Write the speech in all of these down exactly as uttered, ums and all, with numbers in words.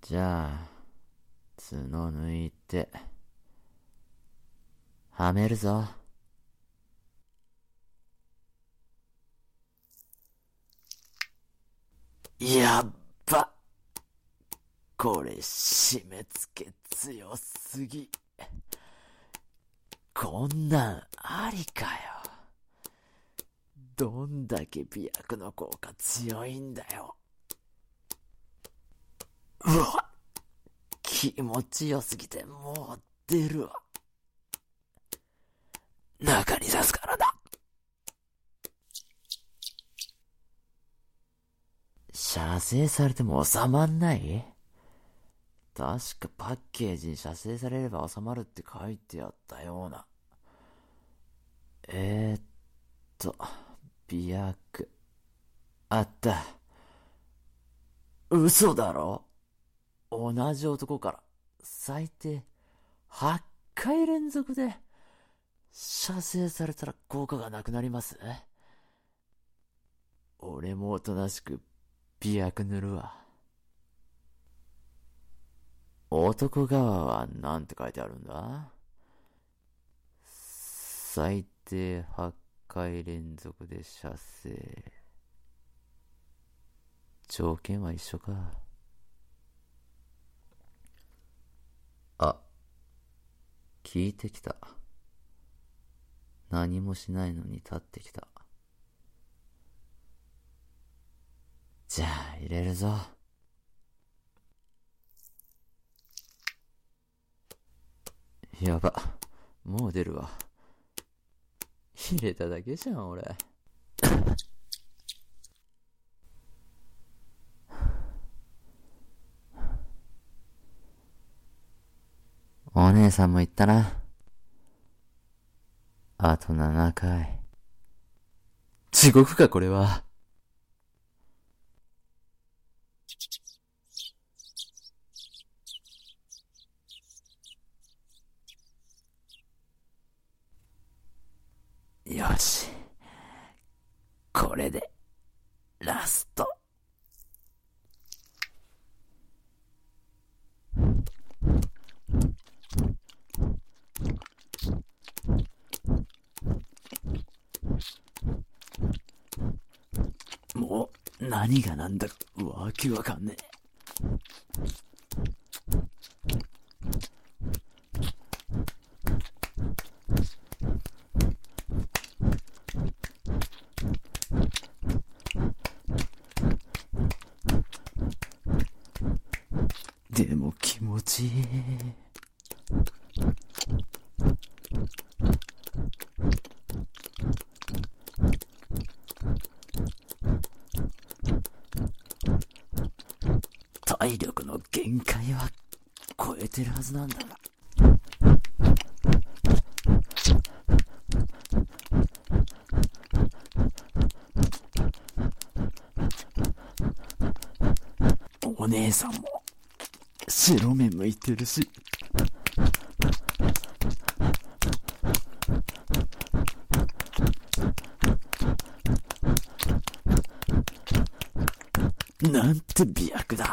じゃあ、角抜いて、はめるぞ。やっば。これ締め付け強すぎ。こんなんありかよ。どんだけ美薬の効果強いんだよ。うわ、気持ちよすぎてもう出るわ。中に刺すからだ。射精されても収まんない？確かパッケージに射精されれば収まるって書いてあったような。えーっと、美薬。あった。嘘だろ？同じ男から最低はちかい連続で射精されたら効果がなくなります。俺もおとなしく美薬塗るわ。男側はなんて書いてあるんだ？最低はちかい連続で射精。条件は一緒か。あ、聞いてきた。何もしないのに立ってきた。じゃあ入れるぞ。やば、もう出るわ。入れただけじゃん俺。お姉さんも言ったな。あとななかい。地獄かこれは。よし、これでラスト。もう何がなんだかわけわかんねえ。でも気持ちいい。体力の限界は超えてるはずなんだが。お姉さんも白目向いてるし。なんて美薬だ。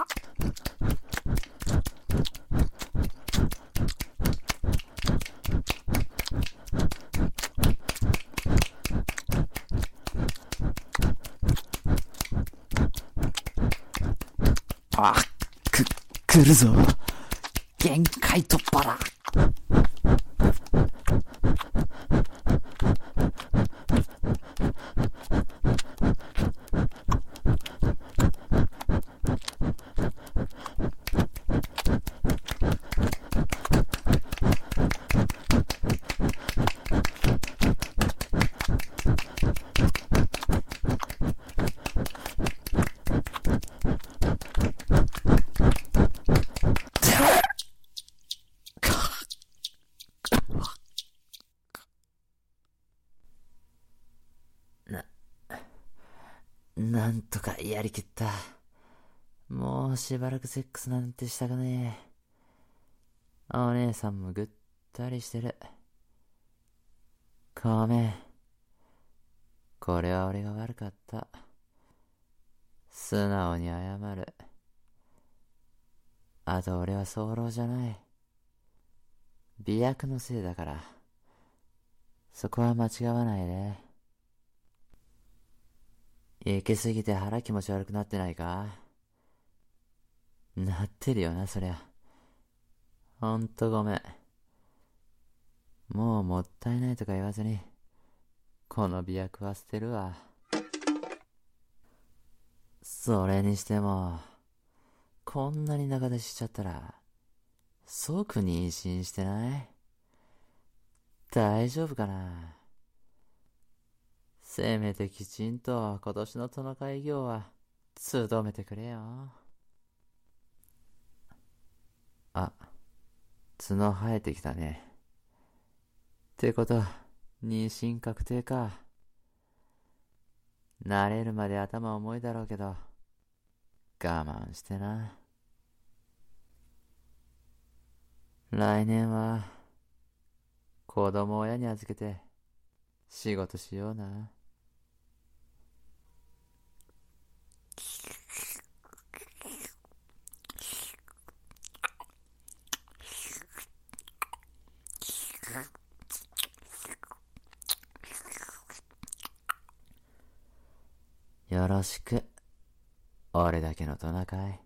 あ、く、来るぞ。限界突破だ。な、なんとかやりきった。もうしばらくセックスなんてしたくねえ。お姉さんもぐったりしてる。ごめん。これは俺が悪かった。素直に謝る。 あと俺は早漏じゃない。媚薬のせいだから。そこは間違わないで。行き過ぎて腹気持ち悪くなってないか？なってるよな、そりゃ。ほんとごめん。もうもったいないとか言わずに、この媚薬は捨てるわ。それにしても、こんなに仲出ししちゃったら、即妊娠してない？大丈夫かな？せめてきちんと今年のトナカイ業は、務めてくれよ。あ、角生えてきたね。ってこと、妊娠確定か。慣れるまで頭重いだろうけど、我慢してな。来年は、子供を親に預けて、仕事しような。よろしく、俺だけのトナカイ。